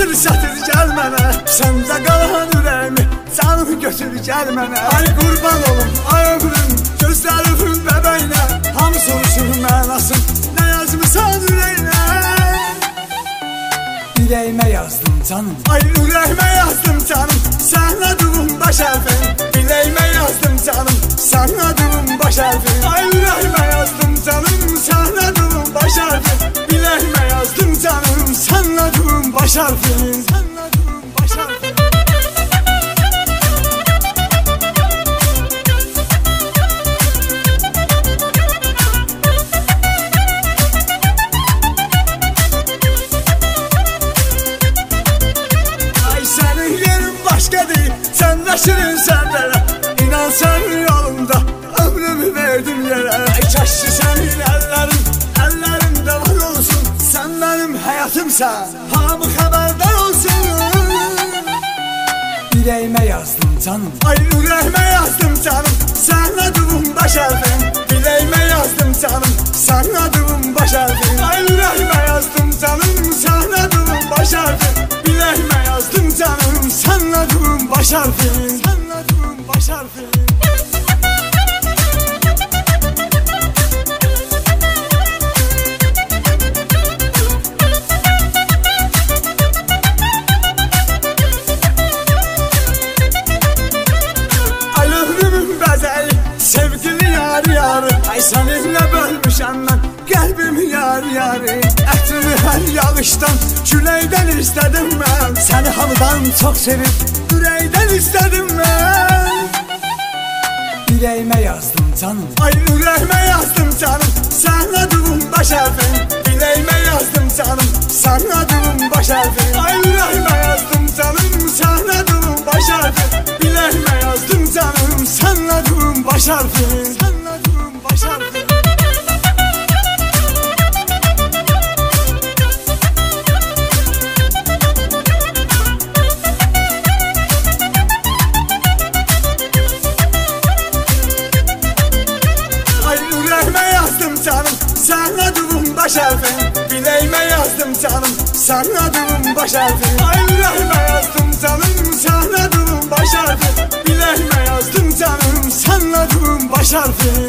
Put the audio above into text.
Hasır satır gel mənə, səndə qalan ürəyimi canım götür gel mənə. Ay qurban olum, ay ömrüm, gözlərimin bəbəyinə, hamı soruşur mənasın, nə yazmısan ürəyinə? Ürəyimə yazdım canım, ay ürəyimə yazdım canım, sən adımın baş hərfin. Ürəyimə yazdım canım, sən adımın baş hərfin. Ay ürəyimə yazdım canım, sən adımın baş hərfin. Ürəyimə yazdım canım, sən adımın baş hərfin. Sən adımın baş hərfin. Şirin sənlərə, inan sənin yolunda ömrümü verdim yerə. Kəşki sənin əllərində var olsun, sən mənim həyatımsan, hamı xəbərdar olsun. Ürəyimə yazdım canım, ay ürəyimə yazdım canım, sən adımın baş hərfin. Ürəyimə yazdım canım, sən adımın baş hərfin. Ay ürəyimə yazdım canım, sən adımın baş hərfin. Ürəyimə yazdım canım, sən adımın baş hərfin. Sən adımın baş hərfin. Ay ömrümün bəzəyi, sevgili yarı, ay səninlə bölmüşəm mən qəlbimi yarı. Ətrini hər yağışdan, küləkdən istədim mən, səni hamıdan çox sevib ürəkdən istədim mən. Ürəyimə yazdım canım, ay ürəyimə yazdım canım, sən adımın baş hərfin. Ürəyimə yazdım canım, sən adımın baş hərfin. Ay ürəyimə yazdım canım, sən adımın baş hərfin. Ürəyimə yazdım canım, sən adımın baş hərfin. Sən adımın baş hərfin. Sən adımın baş hərfin. Biləyimə yazdım canım, sən adımın baş hərfin. Ay ürəyimə yazdım canım, sən adımın baş hərfin. Biləyimə yazdım canım, sən adımın baş hərfin.